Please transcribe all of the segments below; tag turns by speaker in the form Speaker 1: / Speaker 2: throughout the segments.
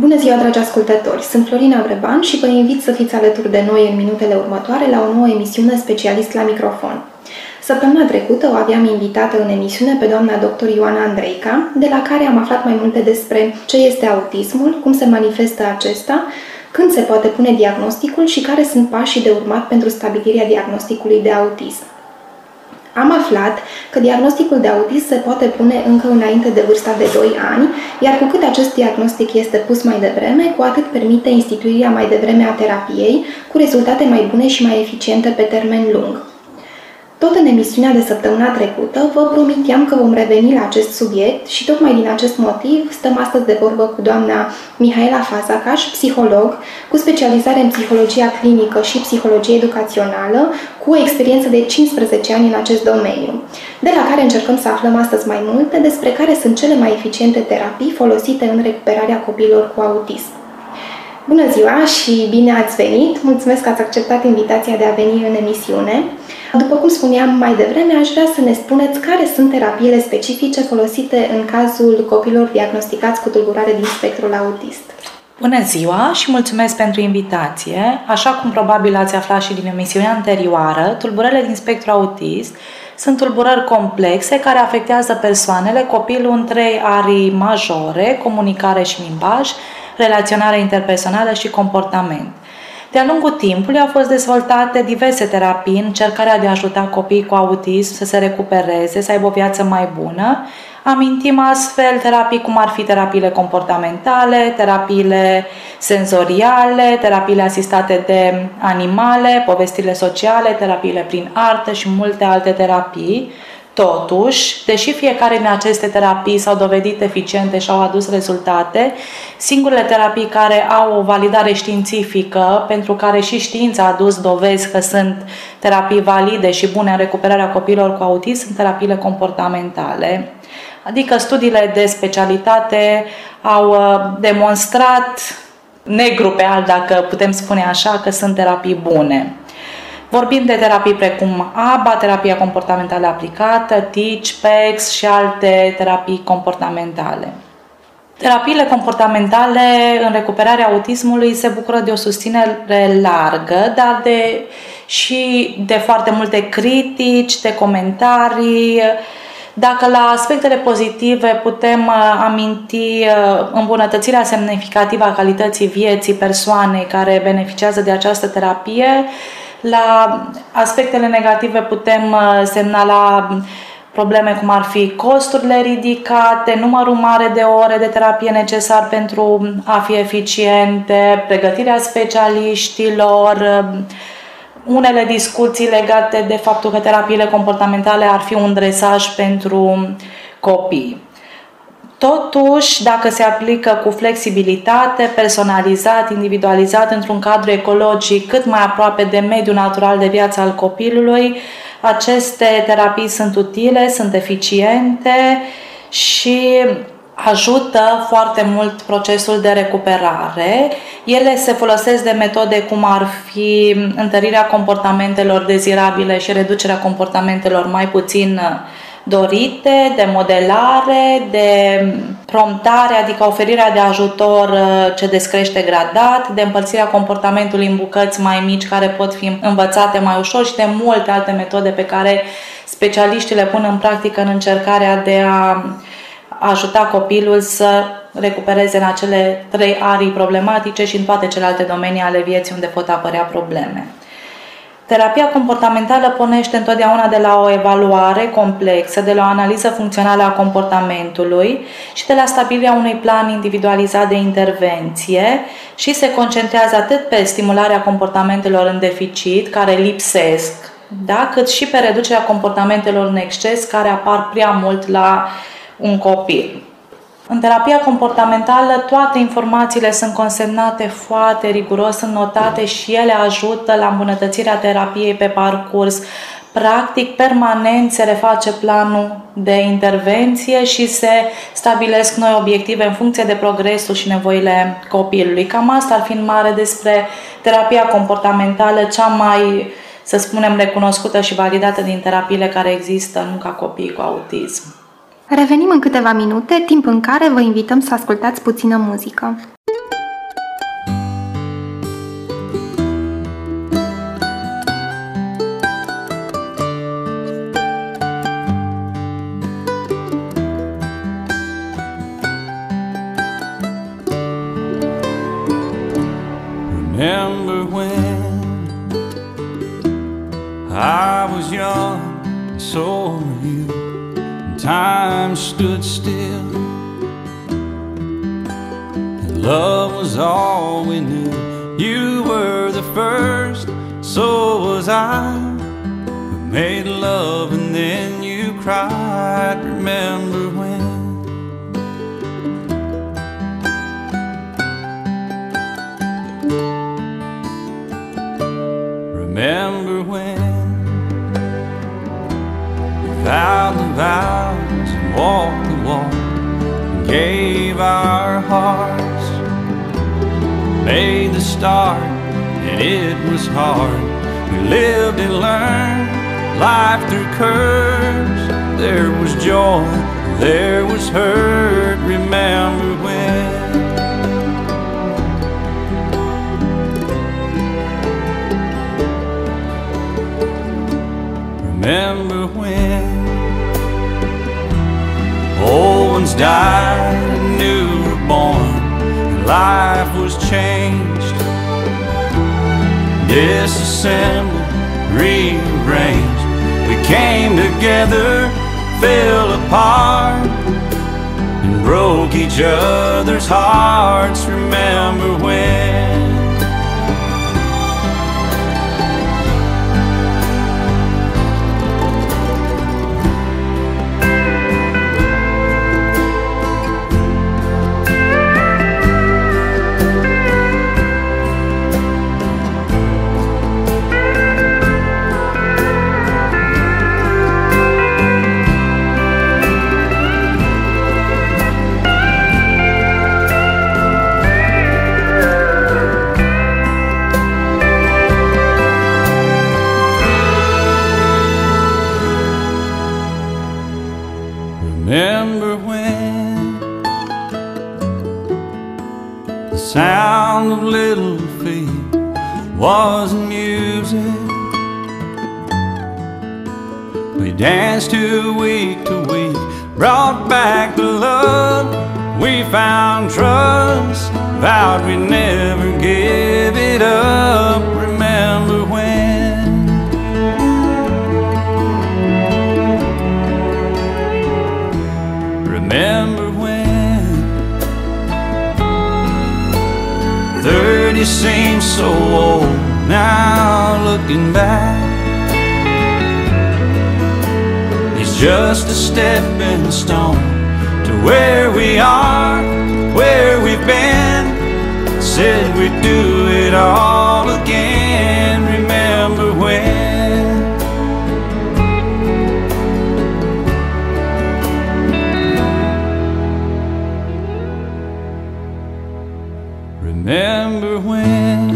Speaker 1: Bună ziua, dragi ascultători! Sunt Florina Breban și vă invit să fiți alături de noi în minutele următoare la o nouă emisiune Specialist la microfon. Săptămâna trecută o aveam invitată în emisiune pe doamna dr. Ioana Andreica, de la care am aflat mai multe despre ce este autismul, cum se manifestă acesta, când se poate pune diagnosticul și care sunt pașii de urmat pentru stabilirea diagnosticului de autism. Am aflat că diagnosticul de autism se poate pune încă înainte de vârsta de 2 ani, iar cu cât acest diagnostic este pus mai devreme, cu atât permite instituirea mai devreme a terapiei, cu rezultate mai bune și mai eficiente pe termen lung. Tot în emisiunea de săptămâna trecută vă promiteam că vom reveni la acest subiect și tocmai din acest motiv stăm astăzi de vorbă cu doamna Mihaela Fazakas, psiholog, cu specializare în psihologia clinică și psihologie educațională, cu o experiență de 15 ani în acest domeniu, de la care încercăm să aflăm astăzi mai multe despre care sunt cele mai eficiente terapii folosite în recuperarea copiilor cu autism. Bună ziua și bine ați venit! Mulțumesc că ați acceptat invitația de a veni în emisiune. După cum spuneam mai devreme, aș vrea să ne spuneți care sunt terapiile specifice folosite în cazul copilor diagnosticați cu tulburare din spectrul autist.
Speaker 2: Bună ziua și mulțumesc pentru invitație! Așa cum probabil ați aflat și din emisiunea anterioară, tulburările din spectrul autist sunt tulburări complexe care afectează persoanele, copilul în 3 arii majore: comunicare și limbaj, relaționare interpersonală și comportament. De-a lungul timpului au fost dezvoltate diverse terapii în încercarea de a ajuta copiii cu autism să se recupereze, să aibă o viață mai bună. Amintim astfel terapii cum ar fi terapiile comportamentale, terapiile senzoriale, terapiile asistate de animale, povestirile sociale, terapiile prin artă și multe alte terapii. Totuși, deși fiecare din aceste terapii s-au dovedit eficiente și au adus rezultate, singurele terapii care au o validare științifică, pentru care și știința a adus dovezi că sunt terapii valide și bune în recuperarea copiilor cu autism, sunt terapiile comportamentale. Adică studiile de specialitate au demonstrat negru pe alb, dacă putem spune așa, că sunt terapii bune. Vorbim de terapii precum ABA, terapia comportamentală aplicată, TEACH, PECS și alte terapii comportamentale. Terapiile comportamentale în recuperarea autismului se bucură de o susținere largă, dar și de foarte multe critici, de comentarii. Dacă la aspectele pozitive putem aminti îmbunătățirea semnificativă a calității vieții persoanei care beneficiază de această terapie, la aspectele negative putem semnala probleme cum ar fi costurile ridicate, numărul mare de ore de terapie necesar pentru a fi eficiente, pregătirea specialiștilor, unele discuții legate de faptul că terapiile comportamentale ar fi un dresaj pentru copii. Totuși, dacă se aplică cu flexibilitate, personalizat, individualizat, într-un cadru ecologic cât mai aproape de mediul natural de viață al copilului, aceste terapii sunt utile, sunt eficiente și ajută foarte mult procesul de recuperare. Ele se folosesc de metode cum ar fi întărirea comportamentelor dezirabile și reducerea comportamentelor mai puțin dorite, de modelare, de promptare, adică oferirea de ajutor ce descrește gradat, de împărțirea comportamentului în bucăți mai mici care pot fi învățate mai ușor și de multe alte metode pe care specialiștii le pun în practică în încercarea de a ajuta copilul să recupereze în acele 3 arii problematice și în toate celelalte domenii ale vieții unde pot apărea probleme. Terapia comportamentală pornește întotdeauna de la o evaluare complexă, de la o analiză funcțională a comportamentului și de la stabilirea unui plan individualizat de intervenție și se concentrează atât pe stimularea comportamentelor în deficit, care lipsesc, da, cât și pe reducerea comportamentelor în exces, care apar prea mult la un copil. În terapia comportamentală toate informațiile sunt consemnate foarte riguros, sunt notate și ele ajută la îmbunătățirea terapiei pe parcurs. Practic, permanent se reface planul de intervenție și se stabilesc noi obiective în funcție de progresul și nevoile copilului. Cam asta ar fi în mare despre terapia comportamentală, cea mai, să spunem, recunoscută și validată din terapiile care există în munca copiii cu autism.
Speaker 1: Revenim în câteva minute, timp în care vă invităm să ascultați puțină muzică.
Speaker 3: Remember when I was young, and so were you, and time stood still, and love was all we knew. You were the first, so was I. We made love and then you cried. Remember when? Remember when we vowed the vows and walked the walk and gave our hearts, made the start and it was hard. We lived and learned life through curves. There was joy, there was hurt. Remember when? Remember when old ones died and new were born, and life was changed, disassembled, rearranged. We came together, fell apart, and broke each other's hearts. Remember when? Remember when the sound of little feet was music? We danced to week, brought back the love. We found trust, vowed we'd never give it up. Remember when? Remember when 30 seems so old now, looking back. It's just a stepping stone to where we are, where we've been. Said we'd do it all again. Remember when? Remember when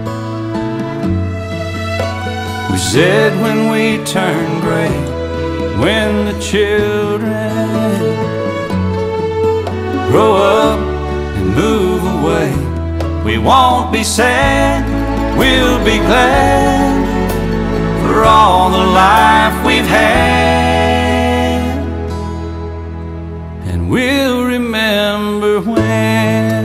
Speaker 3: we said when we turn gray, when the children grow up and move away, we won't be sad, we'll be glad for all the life we've had. And we'll remember when.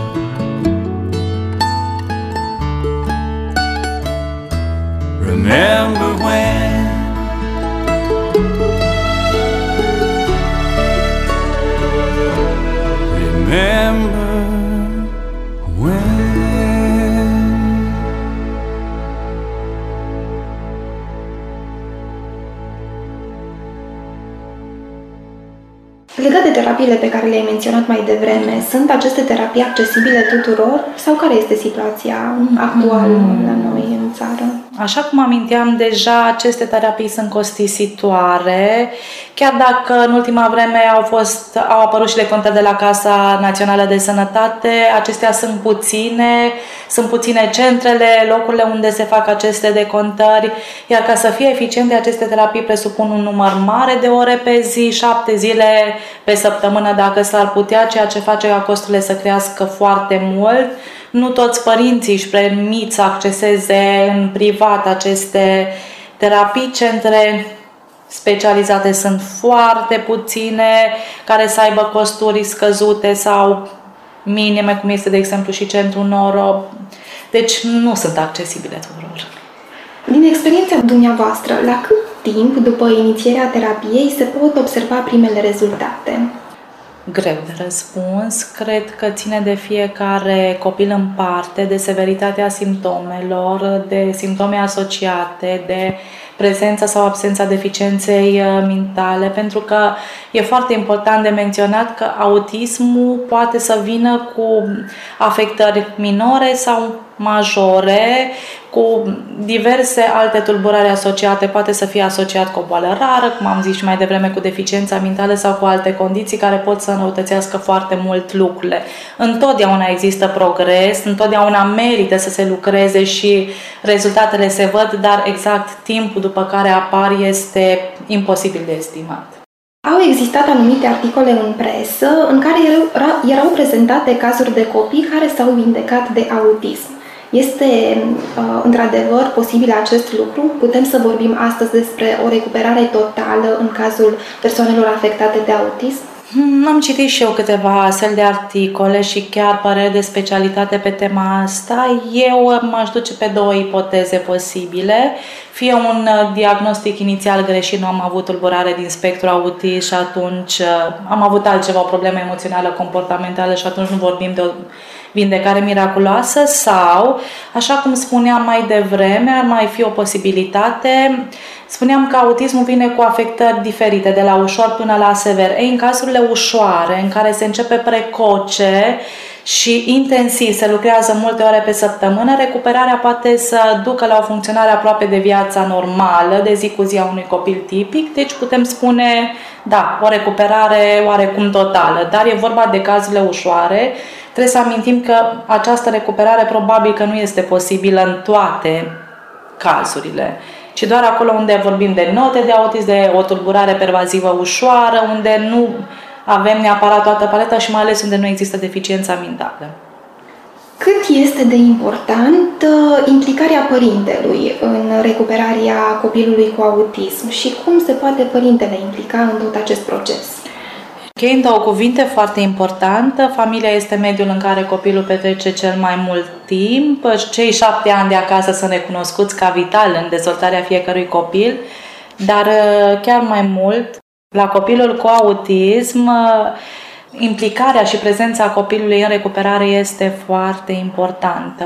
Speaker 3: Remember when? Remember when?
Speaker 1: Legat de terapiile pe care le-ai menționat mai devreme, sunt aceste terapii accesibile tuturor sau care este situația actuală la noi în țară?
Speaker 2: Așa cum aminteam deja, aceste terapii sunt costisitoare, chiar dacă în ultima vreme au apărut și decontări de la Casa Națională de Sănătate, acestea sunt puține centrele, locurile unde se fac aceste decontări, iar ca să fie eficiente, aceste terapii presupun un număr mare de ore pe zi, 7 zile pe săptămână dacă s-ar putea, ceea ce face ca costurile să crească foarte mult. Nu toți părinții își permit să acceseze în privat aceste terapii. Centre specializate sunt foarte puține, care să aibă costuri scăzute sau minime, cum este de exemplu și Centrul Noro. Deci nu sunt accesibile tuturor.
Speaker 1: Din experiența dumneavoastră, la cât timp după inițierea terapiei se pot observa primele rezultate?
Speaker 2: Greu de răspuns. Cred că ține de fiecare copil în parte, de severitatea simptomelor, de simptome asociate, de prezența sau absența deficienței mentale, pentru că e foarte important de menționat că autismul poate să vină cu afectări minore sau majore, cu diverse alte tulburări asociate. Poate să fie asociat cu o boală rară, cum am zis și mai devreme, cu deficiența mentală sau cu alte condiții care pot să înrăutățească foarte mult lucrurile. Întotdeauna există progres, întotdeauna merită să se lucreze și rezultatele se văd, dar exact timpul după care apar este imposibil de estimat.
Speaker 1: Au existat anumite articole în presă în care erau prezentate cazuri de copii care s-au vindecat de autism. Este într-adevăr posibil acest lucru? Putem să vorbim astăzi despre o recuperare totală în cazul persoanelor afectate de autism?
Speaker 2: Am citit și eu câteva astfel de articole și chiar păreri de specialitate pe tema asta. Eu m-aș duce pe două ipoteze posibile. Fie un diagnostic inițial greșit, nu am avut tulburare din spectru autist și atunci am avut altceva, o problemă emoțională, comportamentală și atunci nu vorbim de o vindecare miraculoasă, sau, așa cum spuneam mai devreme, ar mai fi o posibilitate. Spuneam că autismul vine cu afectări diferite, de la ușor până la sever. Ei, în cazurile ușoare, în care se începe precoce și intensiv, se lucrează multe ore pe săptămână, recuperarea poate să ducă la o funcționare aproape de viața normală, de zi cu zi a unui copil tipic, deci putem spune, da, o recuperare oarecum totală, dar e vorba de cazurile ușoare. Trebuie să amintim că această recuperare probabil că nu este posibilă în toate cazurile, ci doar acolo unde vorbim de note de autism, de o tulburare pervazivă ușoară, unde nu avem neapărat toată paleta și mai ales unde nu există deficiența mentală.
Speaker 1: Cât este de important implicarea părintelui în recuperarea copilului cu autism și cum se poate părintele implica în tot acest proces?
Speaker 2: În două cuvinte, foarte important, familia este mediul în care copilul petrece cel mai mult timp. Cei 7 ani de acasă sunt recunoscuți ca vital în dezvoltarea fiecărui copil, dar chiar mai mult, la copilul cu autism, implicarea și prezența copilului în recuperare este foarte importantă.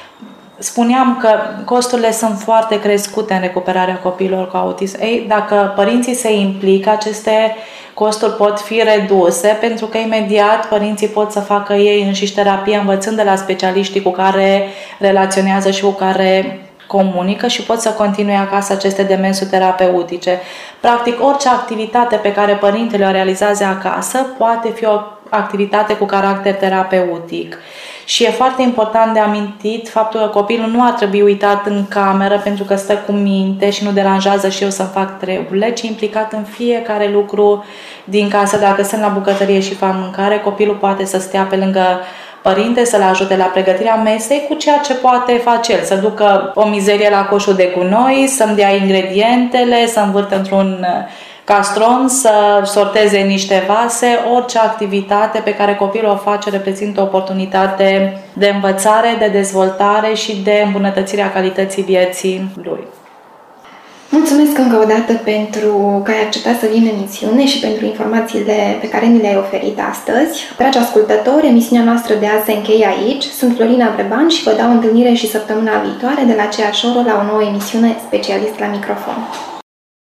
Speaker 2: Spuneam că costurile sunt foarte crescute în recuperarea copiilor cu autism. Ei, dacă părinții se implică, aceste costuri pot fi reduse, pentru că imediat părinții pot să facă ei înșiși terapie, învățând de la specialiștii cu care relaționează și cu care comunică și pot să continue acasă aceste demersuri terapeutice. Practic, orice activitate pe care părintele o realizează acasă poate fi o activitate cu caracter terapeutic. Și e foarte important de amintit faptul că copilul nu ar trebui uitat în cameră pentru că stă cu minte și nu deranjează și eu să fac treburile, ci implicat în fiecare lucru din casă. Dacă sunt la bucătărie și fac mâncare, copilul poate să stea pe lângă părinte, să-l ajute la pregătirea mesei cu ceea ce poate face el, să ducă o mizerie la coșul de gunoi, să-mi dea ingredientele, să învârtă într-un castron, să sorteze niște vase. Orice activitate pe care copilul o face reprezintă o oportunitate de învățare, de dezvoltare și de îmbunătățirea calității vieții lui.
Speaker 1: Mulțumesc încă o dată pentru că ai acceptat să vin în emisiune și pentru informațiile pe care ni le-ai oferit astăzi. Dragi ascultători, emisiunea noastră de azi se încheie aici. Sunt Florina Breban și vă dau întâlnire și săptămâna viitoare de la aceeași oră la o nouă emisiune Specialist la microfon.